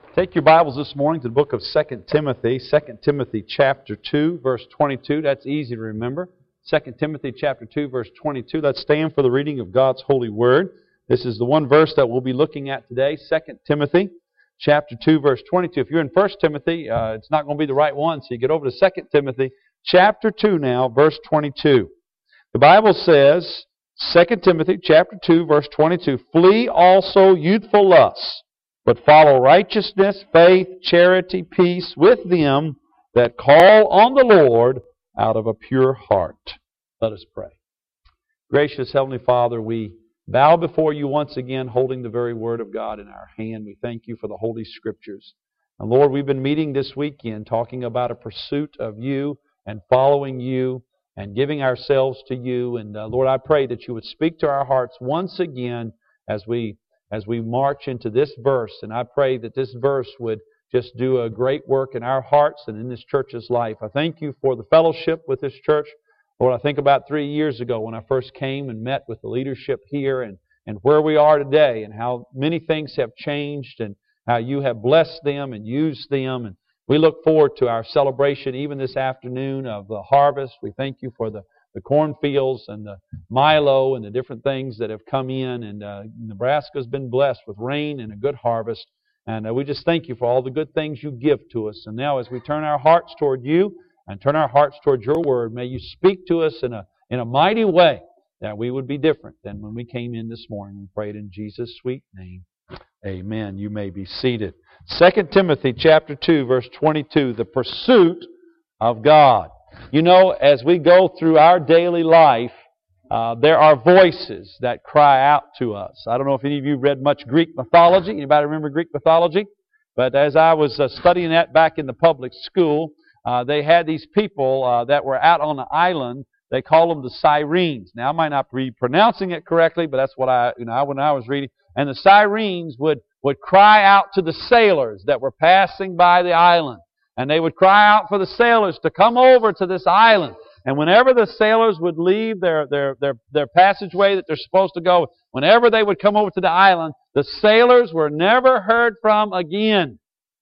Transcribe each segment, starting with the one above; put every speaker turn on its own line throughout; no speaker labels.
Take your Bibles this morning to the book of 2 Timothy. 2 Timothy chapter 2, verse 22. That's easy to remember. 2 Timothy chapter 2, verse 22. Let's stand for the reading of God's holy word. This is the one verse that we'll be looking at today. 2 Timothy chapter 2, verse 22. If you're in 1 Timothy, it's not going to be the right one, so you get over to 2 Timothy chapter 2 now, verse 22. The Bible says, 2 Timothy chapter 2, verse 22, "Flee also youthful lusts, but follow righteousness, faith, charity, peace with them that call on the Lord out of a pure heart." Let us pray. Gracious Heavenly Father, we bow before you once again, holding the very Word of God in our hand. We thank you for the Holy Scriptures. And Lord, we've been meeting this weekend talking about a pursuit of you and following you and giving ourselves to you. And Lord, I pray that you would speak to our hearts once again as we march into this verse. And I pray that this verse would just do a great work in our hearts and in this church's life. I thank you for the fellowship with this church. Lord, I think about 3 years ago when I first came and met with the leadership here and where we are today and how many things have changed and how you have blessed them and used them. And we look forward to our celebration even this afternoon of the harvest. We thank you for the cornfields and the milo and the different things that have come in. And Nebraska's been blessed with rain and a good harvest. And we just thank you for all the good things you give to us. And now as we turn our hearts toward you and turn our hearts toward your word, may you speak to us in a mighty way that we would be different than when we came in this morning. We pray it in Jesus' sweet name. Amen. You may be seated. 2 Timothy chapter 2, verse 22, the pursuit of God. You know, as we go through our daily life, there are voices that cry out to us. I don't know if any of you read much Greek mythology. Anybody remember Greek mythology? But as I was studying that back in the public school, they had these people that were out on the island. They call them the Sirens. Now, I might not be pronouncing it correctly, but that's what when I was reading. And the Sirens would cry out to the sailors that were passing by the island. And they would cry out for the sailors to come over to this island. And whenever the sailors would leave their passageway that they're supposed to go, whenever they would come over to the island, the sailors were never heard from again.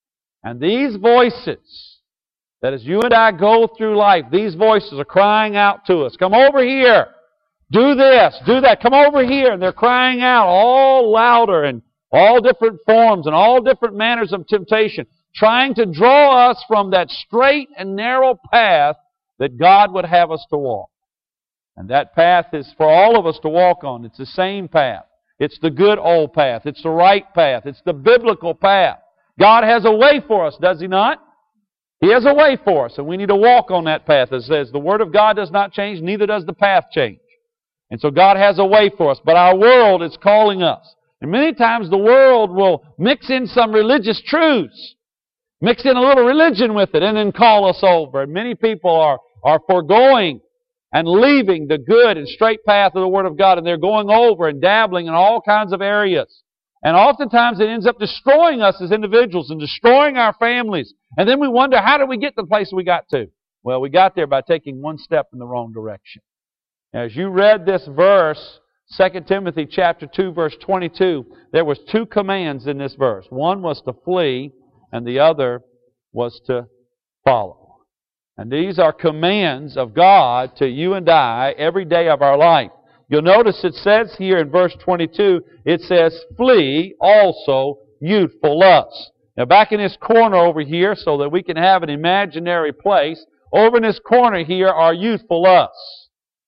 And these voices, that as you and I go through life, these voices are crying out to us. Come over here. Do this. Do that. Come over here. And they're crying out all louder and all different forms and all different manners of temptation, trying to draw us from that straight and narrow path that God would have us to walk. And that path is for all of us to walk on. It's the same path. It's the good old path. It's the right path. It's the biblical path. God has a way for us, does He not? He has a way for us, and we need to walk on that path. It says the Word of God does not change, neither does the path change. And so God has a way for us, but our world is calling us. And many times the world will mix in some religious truths, mix in a little religion with it, and then call us over. And many people are foregoing and leaving the good and straight path of the Word of God, and they're going over and dabbling in all kinds of areas. And oftentimes it ends up destroying us as individuals and destroying our families. And then we wonder, how did we get to the place we got to? Well, we got there by taking one step in the wrong direction. As you read this verse, 2 Timothy chapter 2, verse 22, there was two commands in this verse. One was to flee, and the other was to follow. And these are commands of God to you and I every day of our life. You'll notice it says here in verse 22, it says, "Flee also youthful lusts." Now back in this corner over here, so that we can have an imaginary place, over in this corner here are youthful lusts.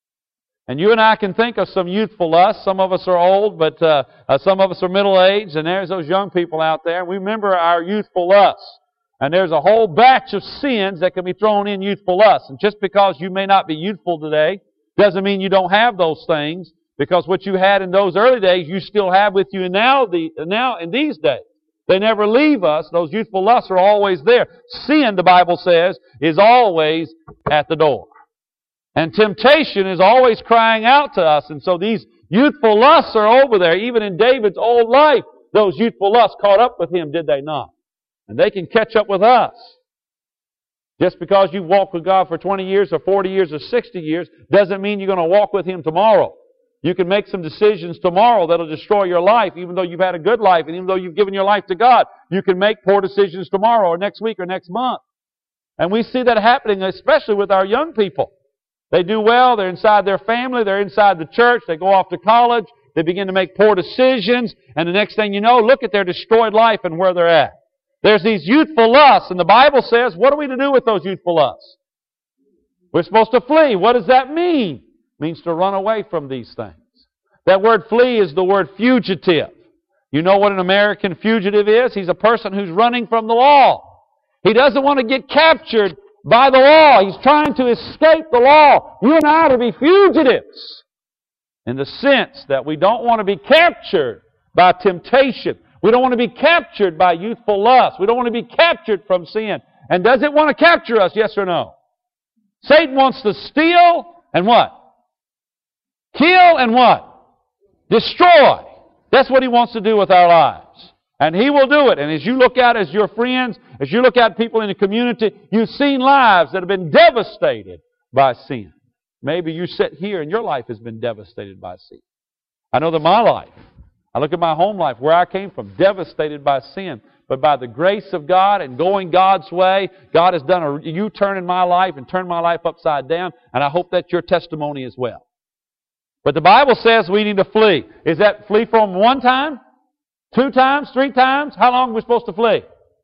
And you and I can think of some youthful lusts. Some of us are old, but some of us are middle-aged, and there's those young people out there. We remember our youthful lusts. And there's a whole batch of sins that can be thrown in youthful lusts. And just because you may not be youthful today doesn't mean you don't have those things, because what you had in those early days, you still have with you now in these days. They never leave us. Those youthful lusts are always there. Sin, the Bible says, is always at the door. And temptation is always crying out to us. And so these youthful lusts are over there. Even in David's old life, those youthful lusts caught up with him, did they not? And they can catch up with us. Just because you've walked with God for 20 years or 40 years or 60 years doesn't mean you're going to walk with Him tomorrow. You can make some decisions tomorrow that'll destroy your life, even though you've had a good life, and even though you've given your life to God. You can make poor decisions tomorrow or next week or next month. And we see that happening, especially with our young people. They do well, they're inside their family, they're inside the church, they go off to college, they begin to make poor decisions, and the next thing you know, look at their destroyed life and where they're at. There's these youthful lusts, and the Bible says, what are we to do with those youthful lusts? We're supposed to flee. What does that mean? It means to run away from these things. That word flee is the word fugitive. You know what an American fugitive is? He's a person who's running from the law. He doesn't want to get captured by the law. He's trying to escape the law. You and I are to be fugitives in the sense that we don't want to be captured by temptation. We don't want to be captured by youthful lust. We don't want to be captured from sin. And does it want to capture us, yes or no? Satan wants to steal and what? Kill and what? Destroy. That's what he wants to do with our lives. And he will do it. And as you look out as your friends, as you look out people in the community, you've seen lives that have been devastated by sin. Maybe you sit here and your life has been devastated by sin. I know that my life, I look at my home life, where I came from, devastated by sin. But by the grace of God and going God's way, God has done a U-turn in my life and turned my life upside down. And I hope that's your testimony as well. But the Bible says we need to flee. Is that flee from one time? 2 times? 3 times? How long are we supposed to flee?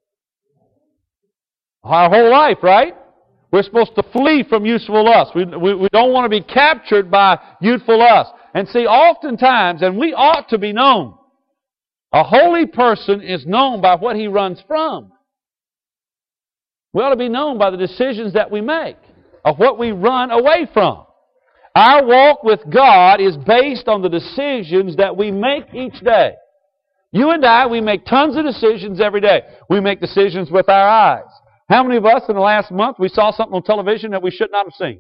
Our whole life, right? We're supposed to flee from youthful lust. We don't want to be captured by youthful lust. And see, oftentimes, and we ought to be known, a holy person is known by what he runs from. We ought to be known by the decisions that we make, of what we run away from. Our walk with God is based on the decisions that we make each day. You and I, we make tons of decisions every day. We make decisions with our eyes. How many of us in the last month, we saw something on television that we should not have seen?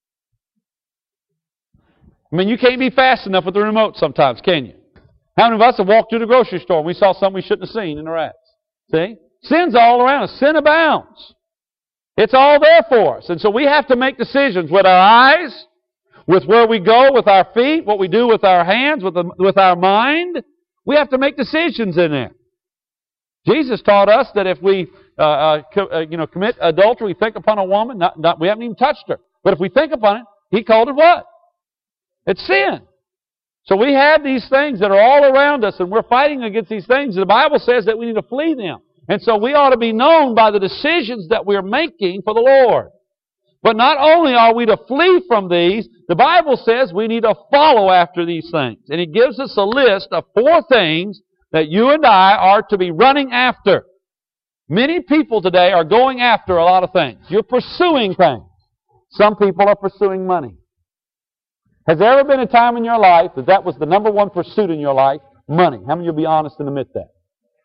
I mean, you can't be fast enough with the remote sometimes, can you? How many of us have walked through the grocery store and we saw something we shouldn't have seen in the racks? See? Sin's all around us. Sin abounds. It's all there for us. And so we have to make decisions with our eyes, with where we go, with our feet, what we do with our hands, with our mind. We have to make decisions in there. Jesus taught us that if we commit adultery, we think upon a woman, we haven't even touched her. But if we think upon it, He called it what? It's sin. So we have these things that are all around us, and we're fighting against these things. The Bible says that we need to flee them. And so we ought to be known by the decisions that we're making for the Lord. But not only are we to flee from these, the Bible says we need to follow after these things. And it gives us a list of 4 things that you and I are to be running after. Many people today are going after a lot of things. You're pursuing things. Some people are pursuing money. Has there ever been a time in your life that was the number one pursuit in your life? Money. How many of you will be honest and admit that?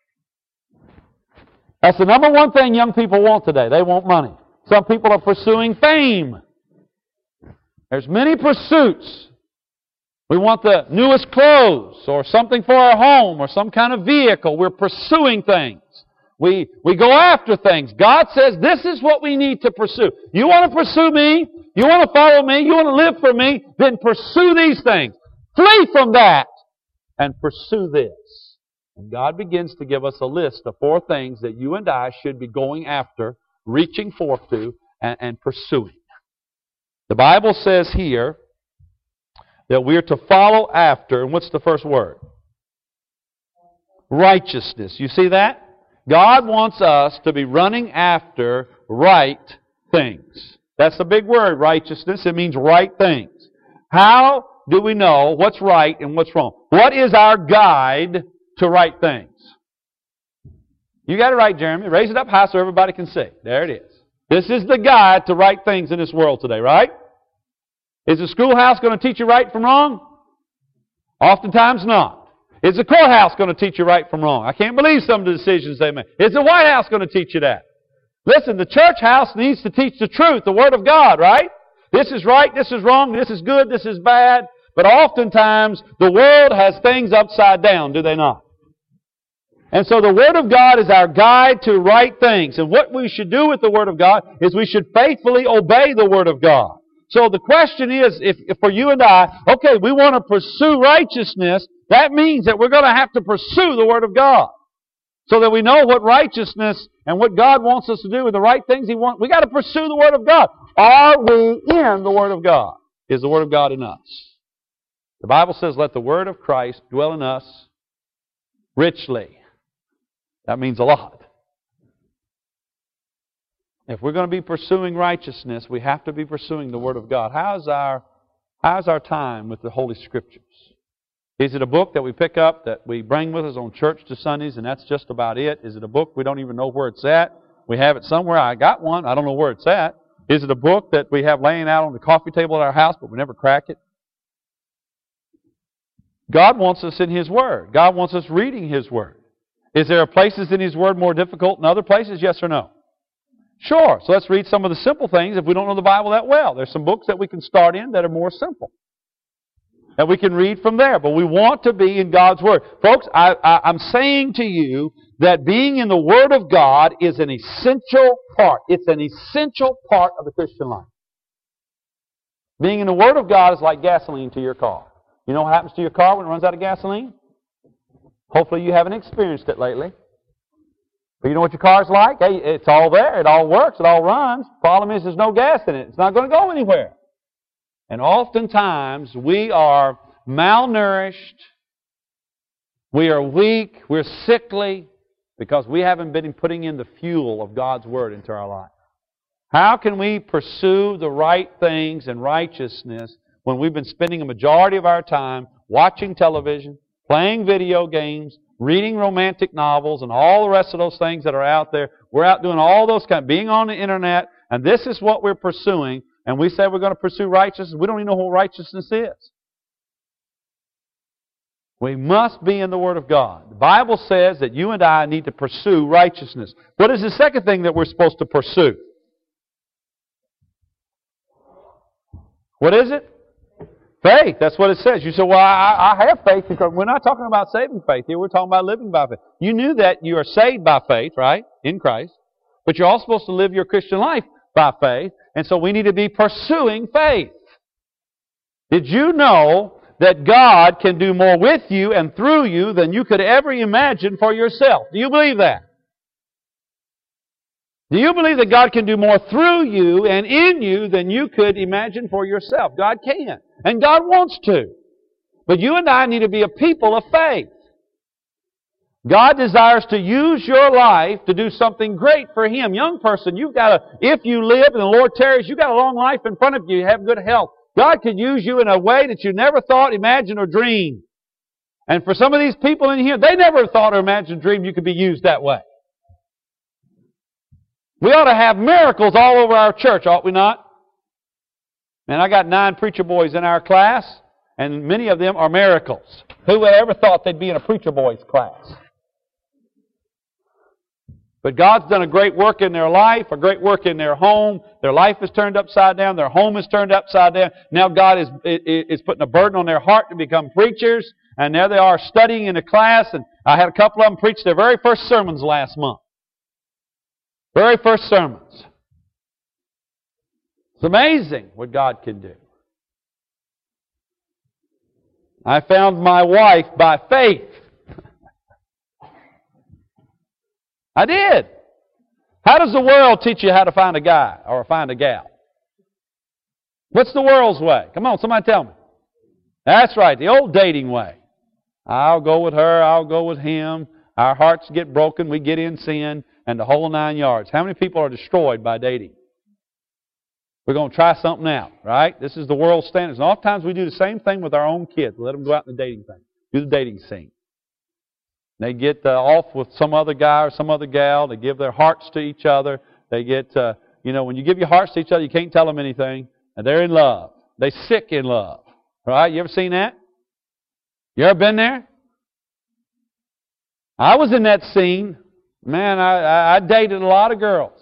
That's the number one thing young people want today. They want money. Some people are pursuing fame. There's many pursuits. We want the newest clothes or something for our home or some kind of vehicle. We're pursuing things. We go after things. God says this is what we need to pursue. You want to pursue me? You want to follow me? You want to live for me? Then pursue these things. Flee from that and pursue this. And God begins to give us a list of 4 things that you and I should be going after, reaching forth to, and pursuing. The Bible says here that we're to follow after, and what's the first word? Righteousness. You see that? God wants us to be running after right things. That's a big word, righteousness. It means right things. How do we know what's right and what's wrong? What is our guide to right things? You got it right, Jeremy. Raise it up high so everybody can see. There it is. This is the guide to right things in this world today, right? Is the schoolhouse going to teach you right from wrong? Oftentimes not. Is the courthouse going to teach you right from wrong? I can't believe some of the decisions they make. Is the White House going to teach you that? Listen, the church house needs to teach the truth, the Word of God, right? This is right, this is wrong, this is good, this is bad. But oftentimes, the world has things upside down, do they not? And so the Word of God is our guide to right things. And what we should do with the Word of God is we should faithfully obey the Word of God. So the question is, if for you and I, okay, we want to pursue righteousness, that means that we're going to have to pursue the Word of God. So that we know what righteousness and what God wants us to do and the right things He wants. We got to pursue the Word of God. Are we in the Word of God? Is the Word of God in us? The Bible says, let the Word of Christ dwell in us richly. That means a lot. If we're going to be pursuing righteousness, we have to be pursuing the Word of God. How's our time with the Holy Scriptures? Is it a book that we pick up, that we bring with us on church to Sundays, and that's just about it? Is it a book we don't even know where it's at? We have it somewhere. I got one. I don't know where it's at. Is it a book that we have laying out on the coffee table at our house, but we never crack it? God wants us in His Word. God wants us reading His Word. Is there places in His Word more difficult than other places? Yes or no? Sure. So let's read some of the simple things if we don't know the Bible that well. There's some books that we can start in that are more simple, that we can read from there. But we want to be in God's Word. Folks, I'm saying to you that being in the Word of God is an essential part. It's an essential part of the Christian life. Being in the Word of God is like gasoline to your car. You know what happens to your car when it runs out of gasoline? Hopefully you haven't experienced it lately. But you know what your car's like? Hey, it's all there. It all works. It all runs. Problem is there's no gas in it. It's not going to go anywhere. And oftentimes we are malnourished. We are weak. We're sickly because we haven't been putting in the fuel of God's Word into our life. How can we pursue the right things and righteousness when we've been spending a majority of our time watching television, playing video games, reading romantic novels, and all the rest of those things that are out there? We're out doing all those being on the internet, and this is what we're pursuing, and we say we're going to pursue righteousness. We don't even know what righteousness is. We must be in the Word of God. The Bible says that you and I need to pursue righteousness. What is the second thing that we're supposed to pursue? What is it? Faith. That's what it says. You say, well, I have faith. Because we're not talking about saving faith here. We're talking about living by faith. You knew that you are saved by faith, right? In Christ. But you're also supposed to live your Christian life by faith. And so we need to be pursuing faith. Did you know that God can do more with you and through you than you could ever imagine for yourself? Do you believe that? Do you believe that God can do more through you and in you than you could imagine for yourself? God can. And God wants to. But you and I need to be a people of faith. God desires to use your life to do something great for Him. Young person, you've got to, if you live and the Lord tarries, you've got a long life in front of you. You have good health. God could use you in a way that you never thought, imagined, or dreamed. And for some of these people in here, they never thought or imagined or dreamed you could be used that way. We ought to have miracles all over our church, ought we not? And I got 9 preacher boys in our class, and many of them are miracles. Who would ever thought they'd be in a preacher boys class? But God's done a great work in their life, a great work in their home. Their life is turned upside down. Their home is turned upside down. Now God is putting a burden on their heart to become preachers. And there they are studying in a class. And I had a couple of them preach their very first sermons last month. Very first sermons. It's amazing what God can do. I found my wife by faith. I did. How does the world teach you how to find a guy or find a gal? What's the world's way? Come on, somebody tell me. That's right, the old dating way. I'll go with her, I'll go with him. Our hearts get broken, we get in sin, and the whole 9 yards. How many people are destroyed by dating? We're going to try something out, right? This is the world standards. And oftentimes we do the same thing with our own kids. We let them go out in the dating thing. Do the dating scene. They get off with some other guy or some other gal. They give their hearts to each other. They get, when you give your hearts to each other, you can't tell them anything. And they're in love. They're sick in love. Right? You ever seen that? You ever been there? I was in that scene. Man, I dated a lot of girls.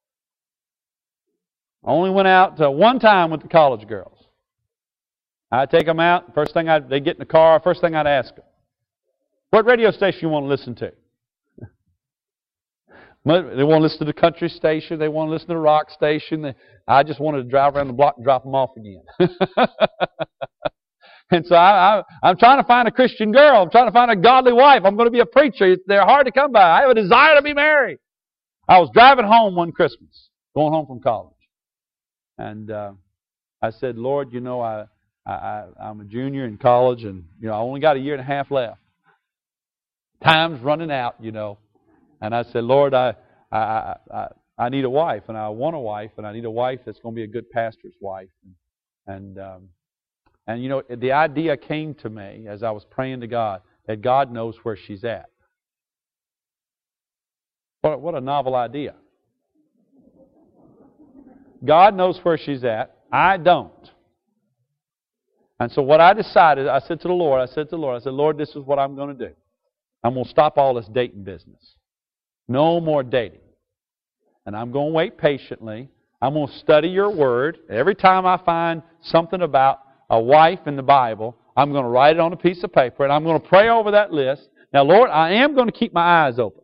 I only went out one time with the college girls. I'd take them out. First thing they'd get in the car. First thing I'd ask them, what radio station you want to listen to? They want to listen to the country station. They want to listen to the rock station. I just wanted to drive around the block and drop them off again. And so I'm trying to find a Christian girl. I'm trying to find a godly wife. I'm going to be a preacher. They're hard to come by. I have a desire to be married. I was driving home one Christmas, going home from college. And I said, Lord, you know, I'm a junior in college, and you know I only got a year and a half left. Time's running out, you know. And I said, Lord, I need a wife, and I want a wife, and I need a wife that's going to be a good pastor's wife. And you know, the idea came to me as I was praying to God that God knows where she's at. What a novel idea. God knows where she's at. I don't. And so what I decided, I said to the Lord, Lord, this is what I'm going to do. I'm going to stop all this dating business. No more dating. And I'm going to wait patiently. I'm going to study your word. Every time I find something about a wife in the Bible, I'm going to write it on a piece of paper, and I'm going to pray over that list. Now, Lord, I am going to keep my eyes open.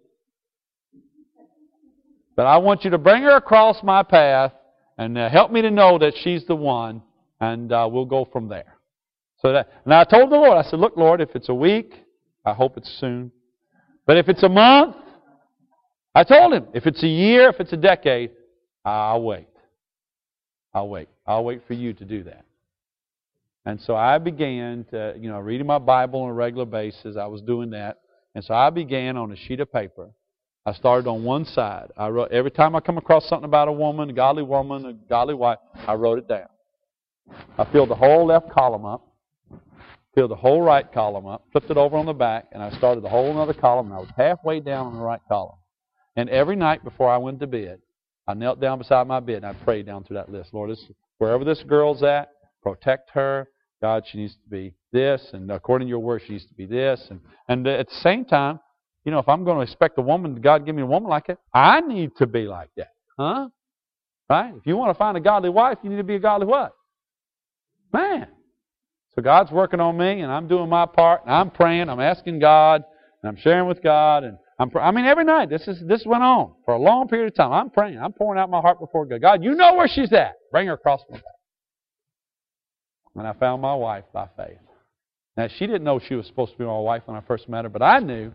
But I want you to bring her across my path and help me to know that she's the one, and we'll go from there. And I told the Lord, I said, look, Lord, if it's a week, I hope it's soon. But if it's a month, I told Him, if it's a year, if it's a decade, I'll wait. I'll wait. I'll wait for you to do that. And so I began to, reading my Bible on a regular basis. I was doing that. And so I began on a sheet of paper. I started on one side. I wrote, every time I come across something about a woman, a godly wife, I wrote it down. I filled the whole left column up, filled the whole right column up, flipped it over on the back, and I started the whole other column, and I was halfway down on the right column. And every night before I went to bed, I knelt down beside my bed, and I prayed down through that list. Lord, wherever this girl's at, protect her. God, she needs to be this, and according to your word, she needs to be this. And at the same time, if I'm going to expect a woman, God give me a woman like that, I need to be like that. Huh? Right? If you want to find a godly wife, you need to be a godly what? Man. So God's working on me, and I'm doing my part, and I'm praying, I'm asking God, and I'm sharing with God, and every night, this went on for a long period of time. I'm praying, I'm pouring out my heart before God. God, you know where she's at. Bring her across my path. And I found my wife by faith. Now, she didn't know she was supposed to be my wife when I first met her, but I knew.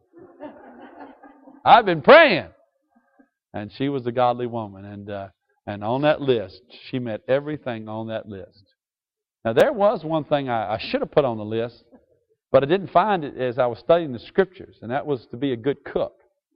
I've been praying. And she was a godly woman. And on that list, she met everything on that list. Now, there was one thing I should have put on the list, but I didn't find it as I was studying the Scriptures, and that was to be a good cook.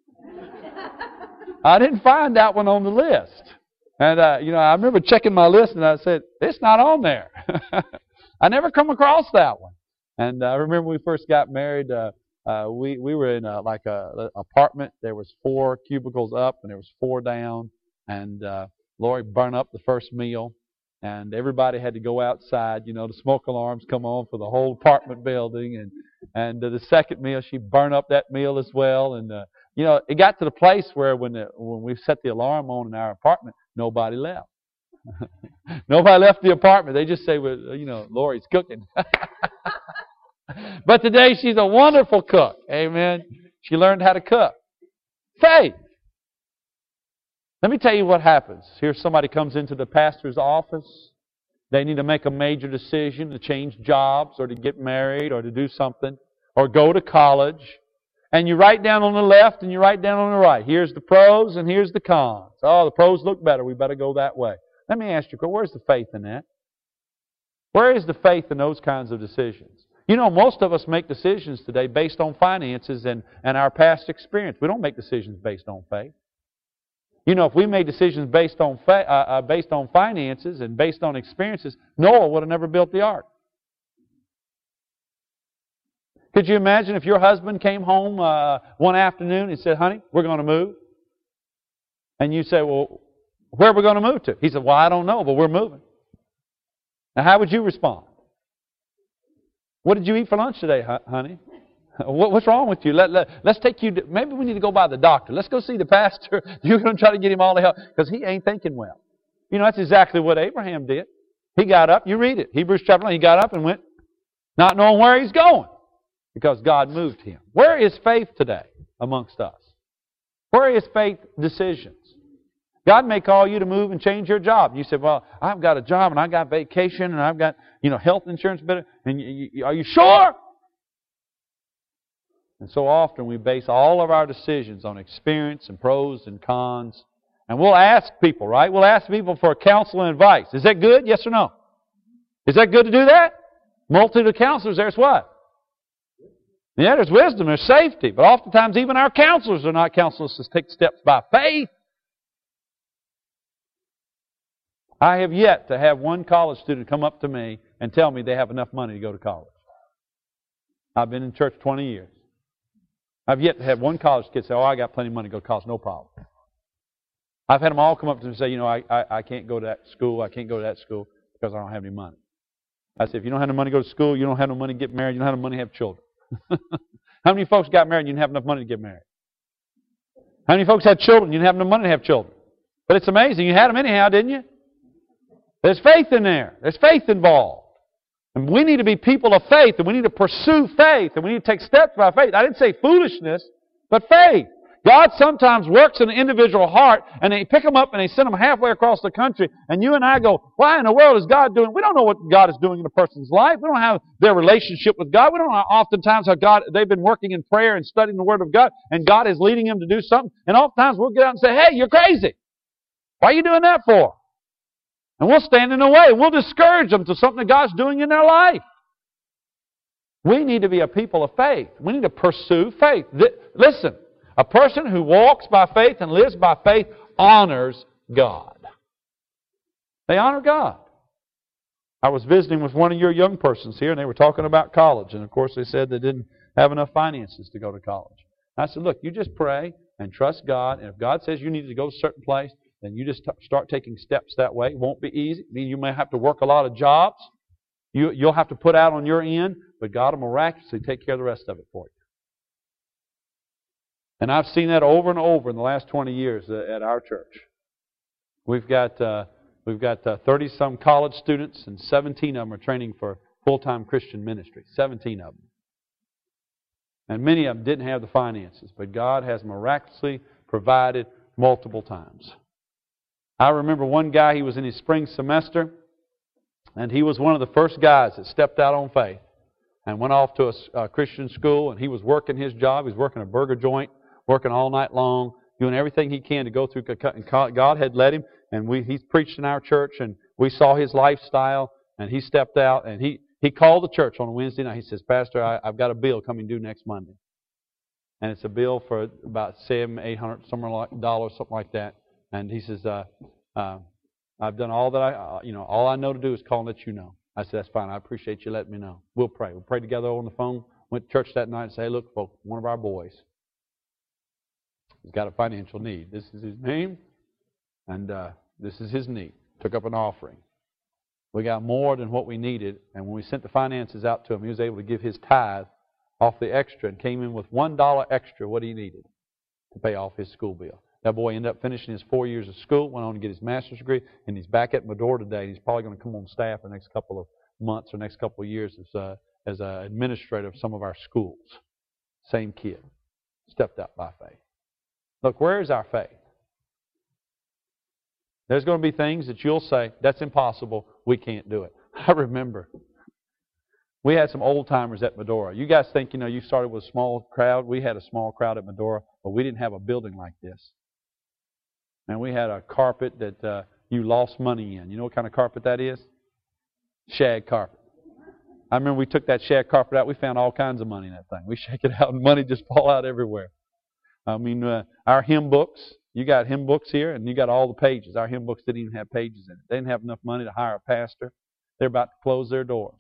I didn't find that one on the list. And, I remember checking my list, and I said, it's not on there. I never come across that one. And I remember when we first got married, we were in an apartment. There was 4 cubicles up, and there was 4 down. And Lori burned up the first meal, and everybody had to go outside. The smoke alarms come on for the whole apartment building. And the second meal, she burned up that meal as well. And it got to the place where when we set the alarm on in our apartment, nobody left. Nobody left the apartment. They just say, well, Lori's cooking. But today she's a wonderful cook. Amen. She learned how to cook. Faith. Let me tell you what happens. Here somebody comes into the pastor's office. They need to make a major decision to change jobs or to get married or to do something or go to college. And you write down on the left and you write down on the right. Here's the pros and here's the cons. Oh, the pros look better. We better go that way. Let me ask you, where's the faith in that? Where is the faith in those kinds of decisions? Most of us make decisions today based on finances and our past experience. We don't make decisions based on faith. If we made decisions based on finances and based on experiences, Noah would have never built the ark. Could you imagine if your husband came home one afternoon and said, honey, we're going to move? And you say, well, where are we going to move to? He said, well, I don't know, but we're moving. Now, how would you respond? What did you eat for lunch today, honey? What's wrong with you? Let's take you to, maybe we need to go by the doctor. Let's go see the pastor. You're going to try to get him all the help because he ain't thinking well. That's exactly what Abraham did. He got up. You read it. Hebrews chapter 9. He got up and went not knowing where he's going because God moved him. Where is faith today amongst us? Where is faith decisions? God may call you to move and change your job. You said, well, I've got a job and I've got vacation and I've got, health insurance. And are you sure? And so often we base all of our decisions on experience and pros and cons. And we'll ask people, right? We'll ask people for counsel and advice. Is that good? Yes or no? Is that good to do that? Multitude of counselors, there's what? Yeah, there's wisdom, there's safety. But oftentimes even our counselors are not counselors to take steps by faith. I have yet to have one college student come up to me and tell me they have enough money to go to college. I've been in church 20 years. I've yet to have one college kid say, I got plenty of money to go to college, no problem. I've had them all come up to me and say, I can't go to that school, I can't go to that school because I don't have any money. I said, if you don't have no money to go to school, you don't have no money to get married, you don't have no money to have children. How many folks got married and you didn't have enough money to get married? How many folks had children and you didn't have enough money to have children? But it's amazing. You had them anyhow, didn't you? There's faith in there. There's faith involved. And we need to be people of faith, and we need to pursue faith, and we need to take steps by faith. I didn't say foolishness, but faith. God sometimes works in an individual heart, and they pick them up and they send them halfway across the country, and you and I go, why in the world is God doing? We don't know what God is doing in a person's life. We don't have their relationship with God. We don't know oftentimes how they've been working in prayer and studying the Word of God, and God is leading them to do something. And oftentimes we'll get out and say, hey, you're crazy. Why are you doing that for? And we'll stand in the way. We'll discourage them to something that God's doing in their life. We need to be a people of faith. We need to pursue faith. Listen, a person who walks by faith and lives by faith honors God. They honor God. I was visiting with one of your young persons here, and they were talking about college. And, of course, they said they didn't have enough finances to go to college. I said, look, you just pray and trust God. And if God says you need to go to a certain place, then you just start taking steps that way. It won't be easy. You may have to work a lot of jobs. You'll have to put out on your end, but God will miraculously take care of the rest of it for you. And I've seen that over and over in the last 20 years at our church. We've got 30-some college students, and 17 of them are training for full-time Christian ministry. 17 of them. And many of them didn't have the finances, but God has miraculously provided multiple times. I remember one guy, he was in his spring semester, and he was one of the first guys that stepped out on faith and went off to a Christian school, and he was working his job. He was working a burger joint, working all night long, doing everything he can to go through. And God had led him, and he's preached in our church, and we saw his lifestyle, and he stepped out, and he called the church on a Wednesday night. He says, Pastor, I've got a bill coming due next Monday. And it's a bill for about $700, $800, something like that. And he says, I've done all that all I know to do is call and let you know. I said, that's fine. I appreciate you letting me know. We'll pray. We'll pray together on the phone. Went to church that night and say, hey, look, folks, one of our boys has got a financial need. This is his name, and this is his need. Took up an offering. We got more than what we needed, and when we sent the finances out to him, he was able to give his tithe off the extra and came in with $1 extra what he needed to pay off his school bill. That boy ended up finishing his 4 years of school, went on to get his master's degree, and he's back at Medora today. He's probably going to come on staff the next couple of months or next couple of years as an administrator of some of our schools. Same kid. Stepped out by faith. Look, where is our faith? There's going to be things that you'll say, that's impossible, we can't do it. I remember we had some old-timers at Medora. You guys think, you started with a small crowd. We had a small crowd at Medora, but we didn't have a building like this. And we had a carpet that you lost money in. You know what kind of carpet that is? Shag carpet. I remember we took that shag carpet out. We found all kinds of money in that thing. We shake it out and money just fall out everywhere. I mean, our hymn books, you got hymn books here and you got all the pages. Our hymn books didn't even have pages in it. They didn't have enough money to hire a pastor. They're about to close their doors.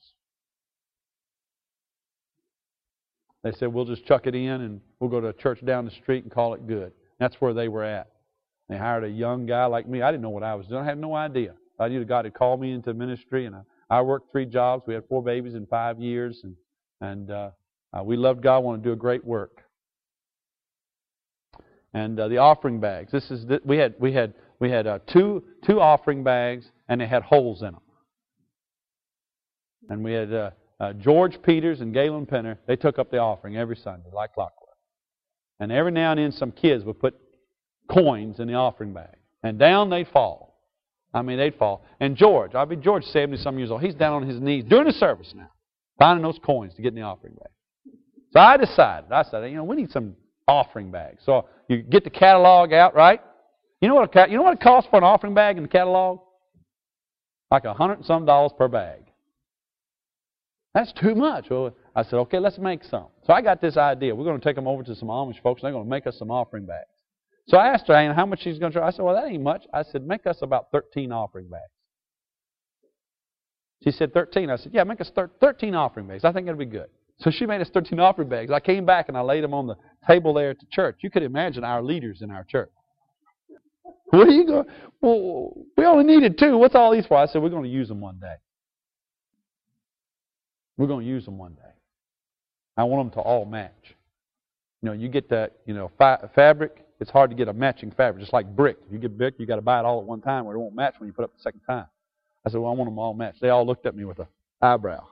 They said, we'll just chuck it in and we'll go to a church down the street and call it good. That's where they were at. They hired a young guy like me. I didn't know what I was doing. I had no idea. I knew that God had called me into ministry, and I worked 3 jobs. We had 4 babies in 5 years, and we loved God, wanted to do a great work. And the offering bags. We had 2 offering bags, and they had holes in them. And we had George Peters and Galen Penner. They took up the offering every Sunday, like clockwork. And every now and then, some kids would put coins in the offering bag. And down they'd fall. I mean, they'd fall. And George 70-some years old, he's down on his knees during the service now, finding those coins to get in the offering bag. So I said, we need some offering bags. So you get the catalog out, right? You know what it costs for an offering bag in the catalog? Like $100 and some per bag. That's too much. Well, I said, okay, let's make some. So I got this idea. We're going to take them over to some Amish folks, and they're going to make us some offering bags. So I asked her, how much she's going to charge. I said, well, that ain't much. I said, make us about 13 offering bags. She said, 13. I said, yeah, make us 13 offering bags. I think it'll be good. So she made us 13 offering bags. I came back and I laid them on the table there at the church. You could imagine our leaders in our church. Where are you going? Well, we only needed 2. What's all these for? I said, we're going to use them one day. We're going to use them one day. I want them to all match. You get that, fabric. It's hard to get a matching fabric, just like brick. If you get brick, you got to buy it all at one time, or it won't match when you put it up the second time. I said, well, I want them all matched. They all looked at me with an eyebrow.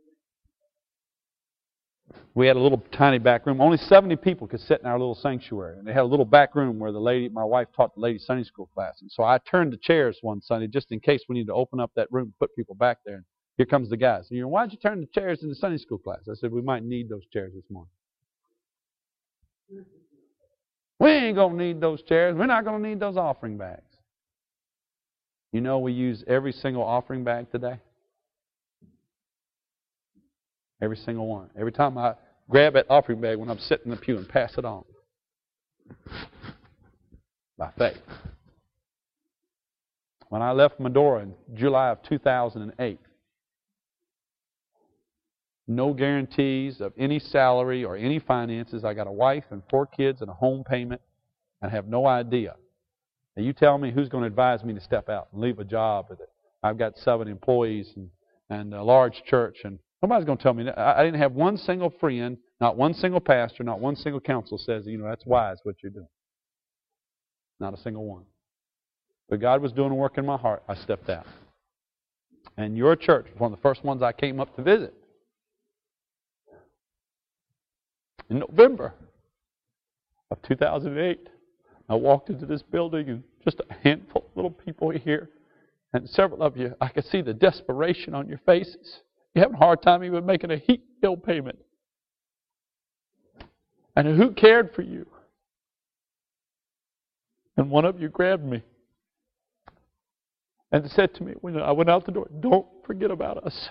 We had a little tiny back room. Only 70 people could sit in our little sanctuary. And they had a little back room where my wife taught the ladies' Sunday school class. And so I turned the chairs one Sunday just in case we need to open up that room, put people back there. And here comes the guys. And why'd you turn the chairs in the Sunday school class? I said, we might need those chairs this morning. We ain't going to need those chairs. We're not going to need those offering bags. We use every single offering bag today. Every single one. Every time I grab that offering bag when I'm sitting in the pew and pass it on. By faith. When I left Medora in July of 2008, no guarantees of any salary or any finances. I got a wife and 4 kids and a home payment and have no idea. Now you tell me who's going to advise me to step out and leave a job. I've got 7 employees and a large church, and nobody's going to tell me that. I didn't have one single friend, not one single pastor, not one single counsel says, that's wise what you're doing. Not a single one. But God was doing a work in my heart. I stepped out. And your church was one of the first ones I came up to visit. In November of 2008, I walked into this building and just a handful of little people here. And several of you, I could see the desperation on your faces. You're having a hard time even making a heat bill payment. And who cared for you? And one of you grabbed me and said to me when I went out the door, don't forget about us.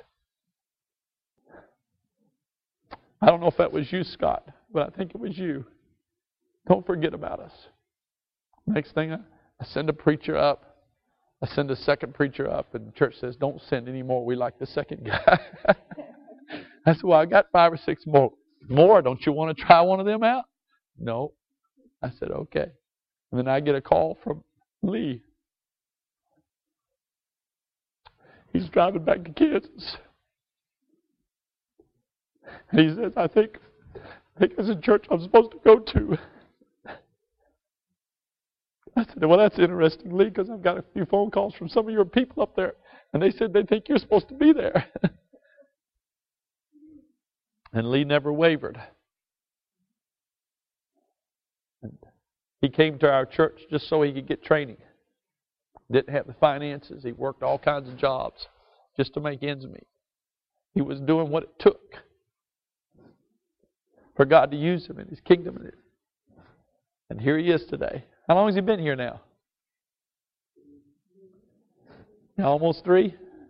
I don't know if that was you, Scott, but I think it was you. Don't forget about us. Next thing, I send a preacher up. I send a second preacher up, and the church says, don't send any more. We like the second guy. I said, well, I got 5 or 6 more. Don't you want to try one of them out? No. I said, okay. And then I get a call from Lee. He's driving back to Kansas. And he says, I think there's a church I'm supposed to go to. I said, well, that's interesting, Lee, because I've got a few phone calls from some of your people up there, and they said they think you're supposed to be there. And Lee never wavered. And he came to our church just so he could get training. Didn't have the finances. He worked all kinds of jobs just to make ends meet. He was doing what it took for God to use him in His kingdom. And here he is today. How long has he been here now? Almost 3?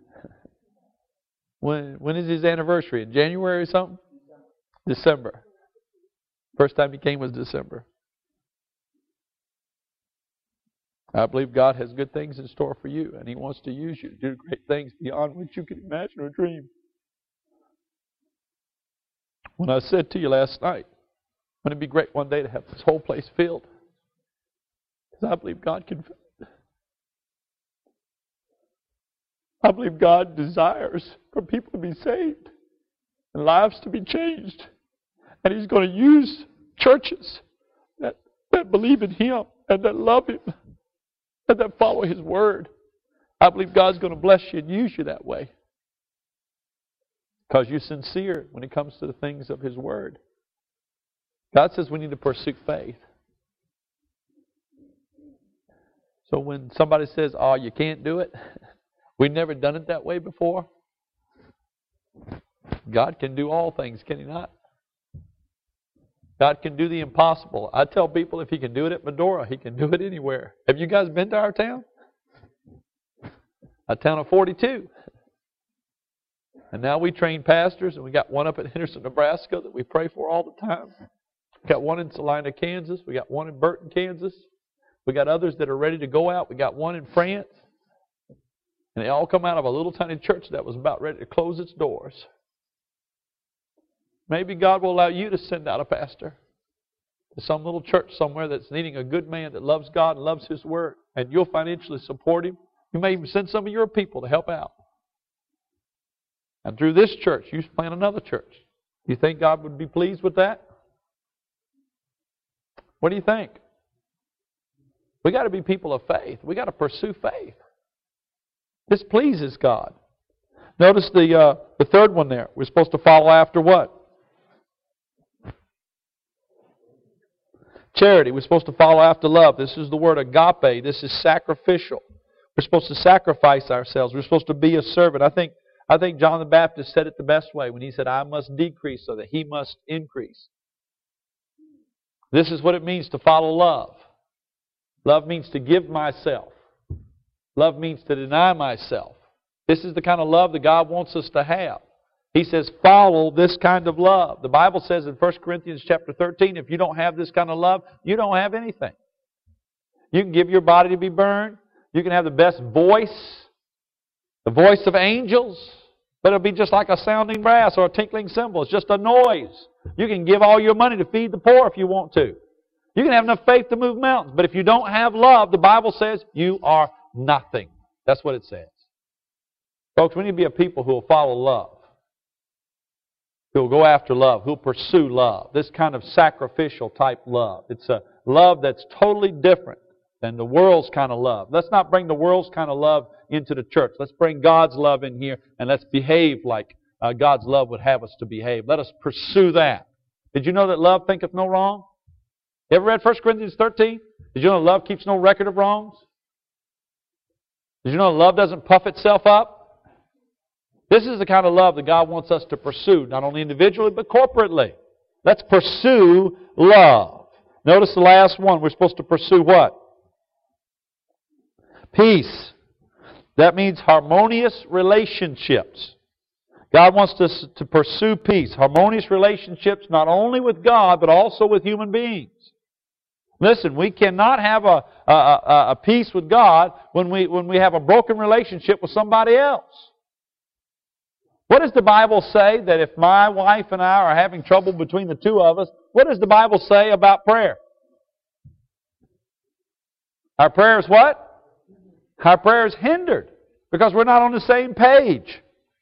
When is his anniversary? In January or something? December. First time he came was December. I believe God has good things in store for you, and He wants to use you to do great things beyond what you can imagine or dream. When I said to you last night, wouldn't it be great one day to have this whole place filled? Because I believe God can fill it. I believe God desires for people to be saved and lives to be changed. And He's going to use churches that believe in Him and that love Him and that follow His Word. I believe God's going to bless you and use you that way. Because you're sincere when it comes to the things of His Word. God says we need to pursue faith.
So when somebody says, oh, you can't do it, we've never done it that way before. God can do all things, can He not? God can do the impossible. I tell people if He can do it at Medora, He can do it anywhere. Have you guys been to our town? A town of 42. And now we train pastors, and we got one up in Henderson, Nebraska that we pray for all the time. We got one in Salina, Kansas. We got one in Burton, Kansas. We got others that are ready to go out. We got one in France. And they all come out of a little tiny church that was about ready to close its doors. Maybe God will allow you to send out a pastor to some little church somewhere that's needing a good man that loves God and loves His Word, and you'll financially support him. You may even send some of your people to help out. And through this church, you plant another church. You think God would be pleased with that? What do you think? We got to be people of faith. We got to pursue faith. This pleases God. Notice the third one there. We're supposed to follow after what? Charity. We're supposed to follow after love. This is the word agape. This is sacrificial. We're supposed to sacrifice ourselves. We're supposed to be a servant. I think John the Baptist said it the best way when he said, I must decrease so that He must increase. This is what it means to follow love. Love means to give myself. Love means to deny myself. This is the kind of love that God wants us to have. He says, follow this kind of love. The Bible says in 1 Corinthians chapter 13, if you don't have this kind of love, you don't have anything. You can give your body to be burned. You can have the best voice, the voice of angels, but it'll be just like a sounding brass or a tinkling cymbal. It's just a noise. You can give all your money to feed the poor if you want to. You can have enough faith to move mountains, but if you don't have love, the Bible says you are nothing. That's what it says. Folks, we need to be a people who will follow love, who will go after love, who will pursue love, this kind of sacrificial type love. It's a love that's totally different than the world's kind of love. Let's not bring the world's kind of love into the church. Let's bring God's love in here, and let's behave like God's love would have us to behave. Let us pursue that. Did you know that love thinketh no wrong? You ever read 1 Corinthians 13? Did you know love keeps no record of wrongs? Did you know love doesn't puff itself up? This is the kind of love that God wants us to pursue, not only individually, but corporately. Let's pursue love. Notice the last one. We're supposed to pursue what? Peace. That means harmonious relationships. God wants us to pursue peace. Harmonious relationships not only with God, but also with human beings. Listen, we cannot have a peace with God when we have a broken relationship with somebody else. What does the Bible say that if my wife and I are having trouble between the two of us, what does the Bible say about prayer? Our prayer is what? Our prayer is hindered because we're not on the same page.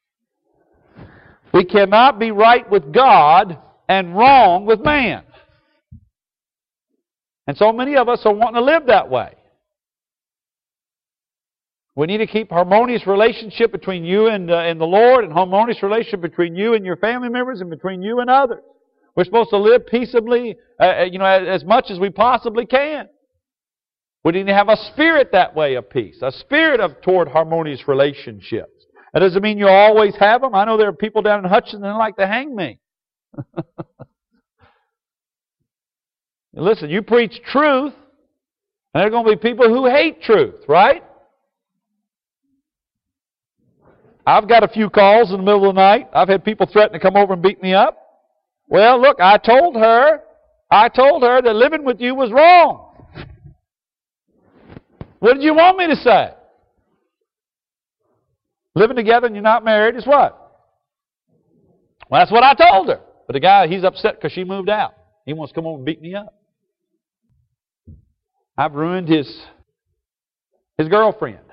We cannot be right with God and wrong with man. And so many of us are wanting to live that way. We need to keep harmonious relationship between you and the Lord, and harmonious relationship between you and your family members, and between you and others. We're supposed to live peaceably, as much as we possibly can. We need to have a spirit that way of peace, a spirit toward harmonious relationships. That doesn't mean you always have them. I know there are people down in Hutchinson that like to hang me. Listen, you preach truth, and there are going to be people who hate truth, right? I've got a few calls in the middle of the night. I've had people threaten to come over and beat me up. Well, look, I told her that living with you was wrong. What did you want me to say? Living together and you're not married is what? Well, that's what I told her. But the guy, he's upset because she moved out. He wants to come over and beat me up. I've ruined his girlfriend.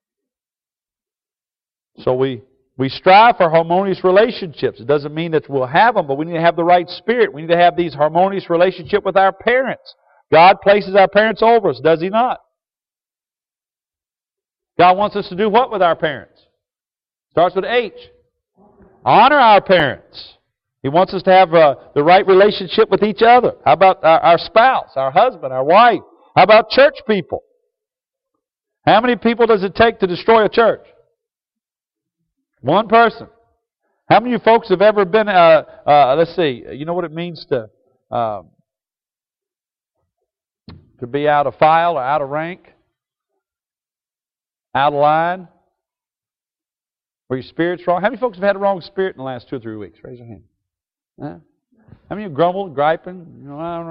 So we strive for harmonious relationships. It doesn't mean that we'll have them, but we need to have the right spirit. We need to have these harmonious relationships with our parents. God places our parents over us, does He not? God wants us to do what with our parents? Starts with H. Honor our parents. He wants us to have the right relationship with each other. How about our spouse, our husband, our wife? How about church people? How many people does it take to destroy a church? One person. How many of you folks have ever been, let's see, you know what it means to be out of file or out of rank? Out of line? Or your spirit's wrong? How many folks have had a wrong spirit in the last 2 or 3 weeks? Raise your hand. Huh? How many of you grumbled, griping?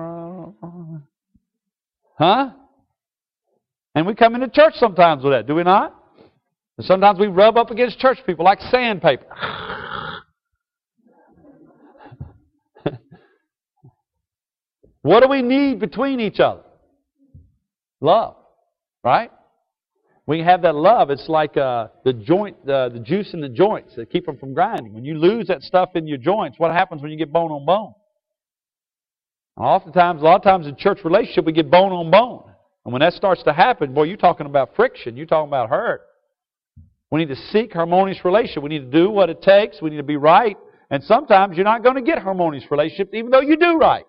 Huh? And we come into church sometimes with that, do we not? And sometimes we rub up against church people like sandpaper. What do we need between each other? Love, right? We have that love. It's like the juice in the joints that keep them from grinding. When you lose that stuff in your joints, what happens when you get bone on bone? A lot of times in church relationship, we get bone on bone. And when that starts to happen, boy, you're talking about friction. You're talking about hurt. We need to seek harmonious relationship. We need to do what it takes. We need to be right. And sometimes you're not going to get harmonious relationships even though you do right.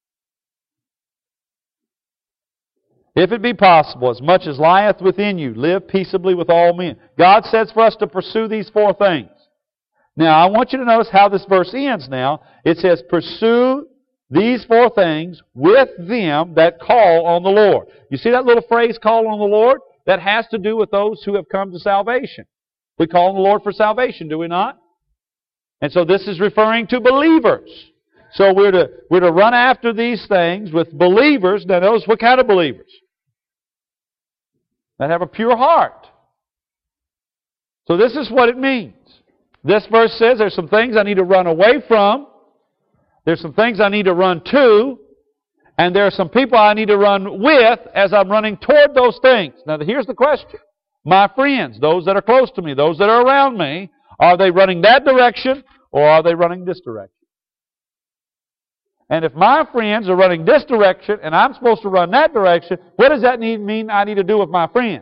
If it be possible, as much as lieth within you, live peaceably with all men. God says for us to pursue these 4 things. Now, I want you to notice how this verse ends now. It says, pursue these 4 things with them that call on the Lord. You see that little phrase, call on the Lord? That has to do with those who have come to salvation. We call on the Lord for salvation, do we not? And so this is referring to believers. So we're to run after these things with believers. Now notice what kind of believers? That have a pure heart. So this is what it means. This verse says there's some things I need to run away from. There's some things I need to run to. And there are some people I need to run with as I'm running toward those things. Now here's the question. My friends, those that are close to me, those that are around me, are they running that direction or are they running this direction? And if my friends are running this direction and I'm supposed to run that direction, what does that mean I need to do with my friends?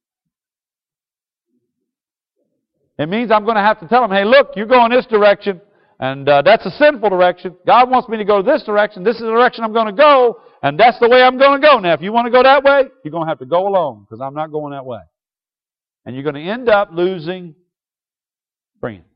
It means I'm going to have to tell them, hey, look, you're going this direction, and that's a sinful direction. God wants me to go this direction. This is the direction I'm going to go, and that's the way I'm going to go. Now, if you want to go that way, you're going to have to go alone, because I'm not going that way. And you're going to end up losing friends.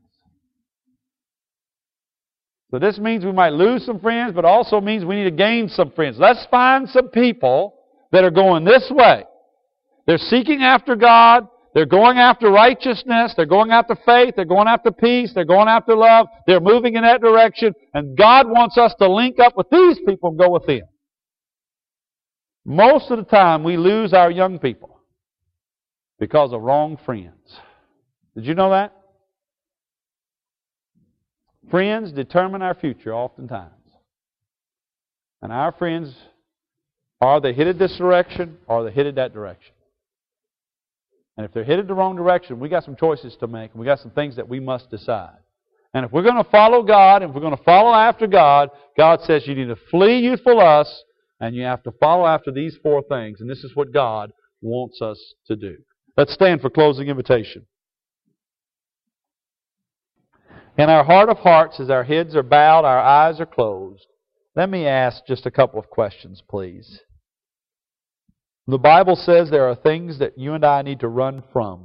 So this means we might lose some friends, but also means we need to gain some friends. Let's find some people that are going this way. They're seeking after God. They're going after righteousness. They're going after faith. They're going after peace. They're going after love. They're moving in that direction. And God wants us to link up with these people and go with them. Most of the time we lose our young people because of wrong friends. Did you know that? Friends determine our future oftentimes. And our friends, are they headed this direction or are they headed that direction? And if they're headed the wrong direction, we got some choices to make. We got some things that we must decide. And if we're going to follow God, and if we're going to follow after God, God says you need to flee youthful lust, and you have to follow after these 4 things. And this is what God wants us to do. Let's stand for closing invitation. In our heart of hearts, as our heads are bowed, our eyes are closed, let me ask just a couple of questions, please. The Bible says there are things that you and I need to run from.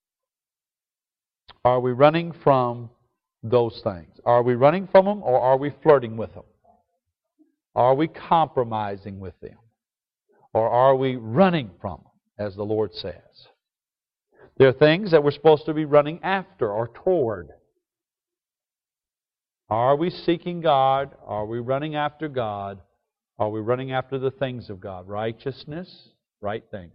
Are we running from those things? Are we running from them or are we flirting with them? Are we compromising with them? Or are we running from them, as the Lord says? There are things that we're supposed to be running after or toward. Are we seeking God? Are we running after God? Are we running after the things of God? Righteousness, right things.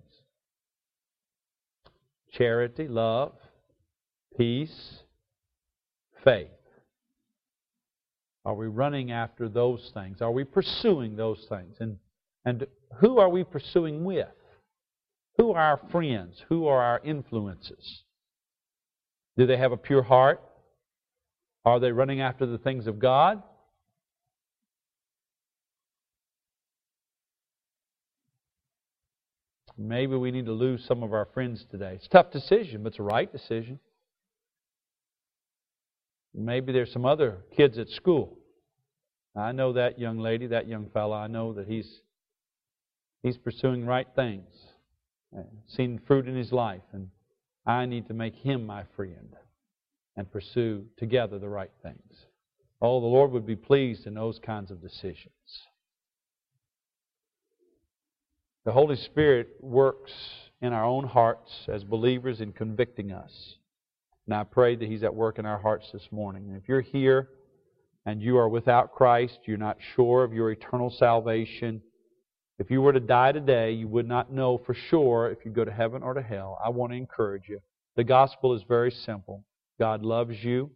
Charity, love, peace, faith. Are we running after those things? Are we pursuing those things? And who are we pursuing with? Who are our friends? Who are our influences? Do they have a pure heart? Are they running after the things of God? Maybe we need to lose some of our friends today. It's a tough decision, but it's a right decision. Maybe there's some other kids at school. I know that young lady, that young fella. I know that he's pursuing right things.
seen fruit in his life, and I need to make him my friend and pursue together the right things. Oh, the Lord would be pleased in those kinds of decisions. The Holy Spirit works in our own hearts as believers in convicting us. And I pray that He's at work in our hearts this morning. And if you're here and you are without Christ, you're not sure of your eternal salvation, if you were to die today, you would not know for sure if you go to heaven or to hell. I want to encourage you. The gospel is very simple. God loves you.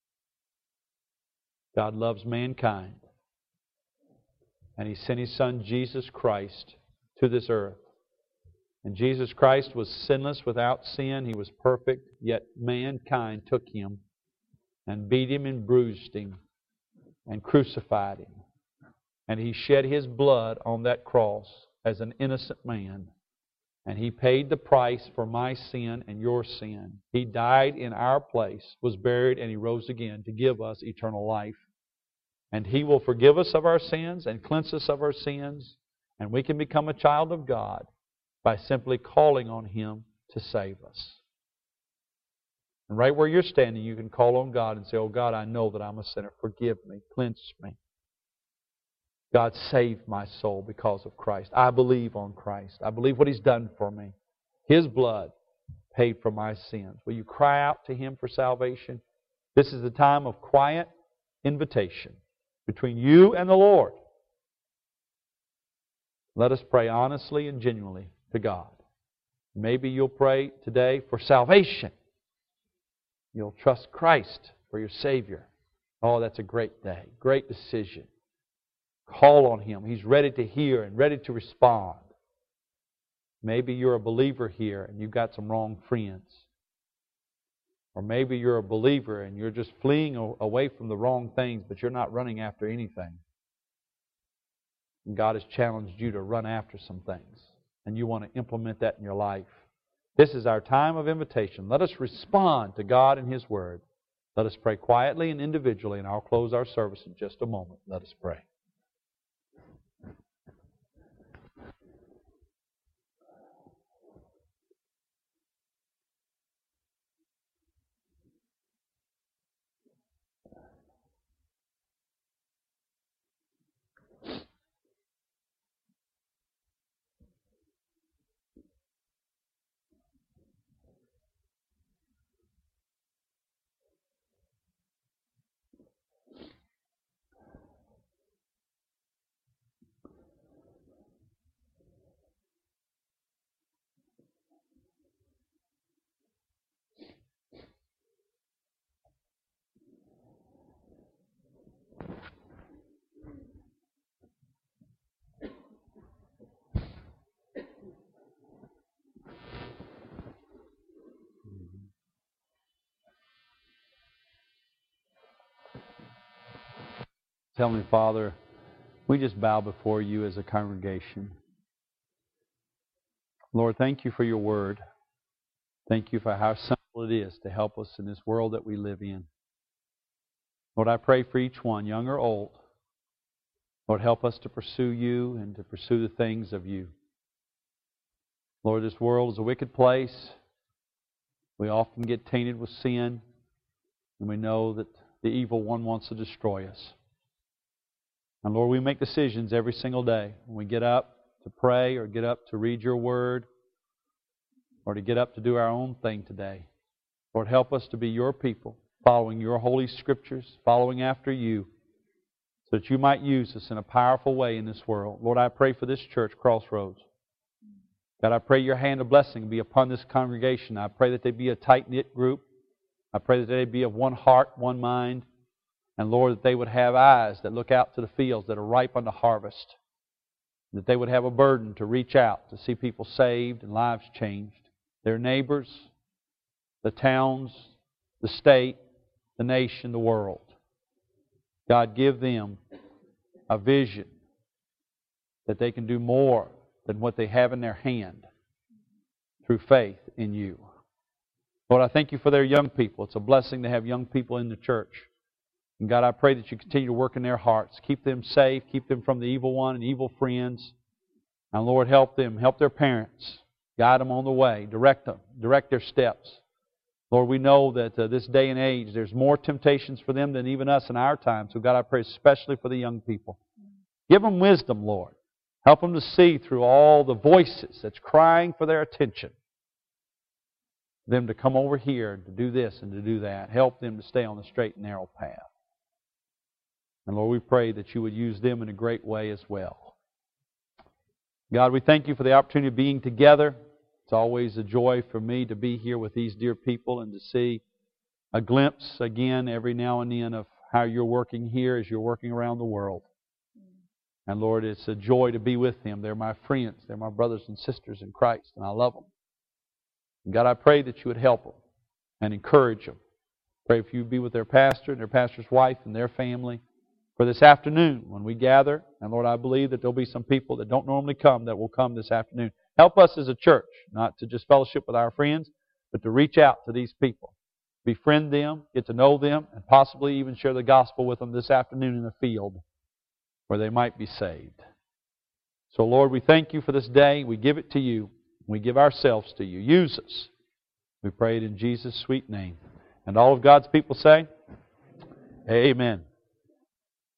God loves mankind. And He sent His Son, Jesus Christ, to this earth. And Jesus Christ was sinless, without sin. He was perfect, yet mankind took Him and beat Him and bruised Him and crucified Him. And He shed His blood on that cross as an innocent man. And He paid the price for my sin and your sin. He died in our place, was buried, and He rose again to give us eternal life. And He will forgive us of our sins and cleanse us of our sins. And we can become a child of God by simply calling on Him to save us. And right where you're standing, you can call on God and say, "Oh God, I know that I'm a sinner. Forgive me. Cleanse me. God, save my soul because of Christ. I believe on Christ. I believe what He's done for me. His blood paid for my sins." Will you cry out to Him for salvation? This is the time of quiet invitation between you and the Lord. Let us pray honestly and genuinely to God. Maybe you'll pray today for salvation. You'll trust Christ for your Savior. Oh, that's a great day. Great decision. Call on Him. He's ready to hear and ready to respond. Maybe you're a believer here and you've got some wrong friends. Or maybe you're a believer and you're just fleeing away from the wrong things, but you're not running after anything. And God has challenged you to run after some things. And you want to implement that in your life. This is our time of invitation. Let us respond to God and His Word. Let us pray quietly and individually, and I'll close our service in just a moment. Let us pray. Heavenly Father, we just bow before You as a congregation. Lord, thank You for Your Word. Thank You for how simple it is to help us in this world that we live in. Lord, I pray for each one, young or old. Lord, help us to pursue You and to pursue the things of You. Lord, this world is a wicked place. We often get tainted with sin, and we know that the evil one wants to destroy us. And Lord, we make decisions every single day. When we get up to pray or get up to read Your Word or to get up to do our own thing today. Lord, help us to be Your people, following Your holy Scriptures, following after You, so that You might use us in a powerful way in this world. Lord, I pray for this church, Crossroads. God, I pray Your hand of blessing be upon this congregation. I pray that they be a tight-knit group. I pray that they be of one heart, one mind. And Lord, that they would have eyes that look out to the fields that are ripe unto harvest. That they would have a burden to reach out to see people saved and lives changed. Their neighbors, the towns, the state, the nation, the world. God, give them a vision that they can do more than what they have in their hand through faith in You. Lord, I thank You for their young people. It's a blessing to have young people in the church. And God, I pray that You continue to work in their hearts. Keep them safe. Keep them from the evil one and evil friends. And Lord, help them. Help their parents. Guide them on the way. Direct them. Direct their steps. Lord, we know that this day and age, there's more temptations for them than even us in our time. So God, I pray especially for the young people. Give them wisdom, Lord. Help them to see through all the voices that's crying for their attention. Them to come over here and to do this and to do that. Help them to stay on the straight and narrow path. And Lord, we pray that you would use them in a great way as well. God, we thank you for the opportunity of being together. It's always a joy for me to be here with these dear people and to see a glimpse again every now and then of how you're working here as you're working around the world. And Lord, it's a joy to be with them. They're my friends. They're my brothers and sisters in Christ, and I love them. And God, I pray that you would help them and encourage them. Pray if you would be with their pastor and their pastor's wife and their family for this afternoon when we gather. And Lord, I believe that there'll be some people that don't normally come that will come this afternoon. Help us as a church, not to just fellowship with our friends, but to reach out to these people. Befriend them, get to know them, and possibly even share the gospel with them this afternoon in the field where they might be saved. So Lord, we thank you for this day. We give it to you. We give ourselves to you. Use us. We pray it in Jesus' sweet name. And all of God's people say, Amen.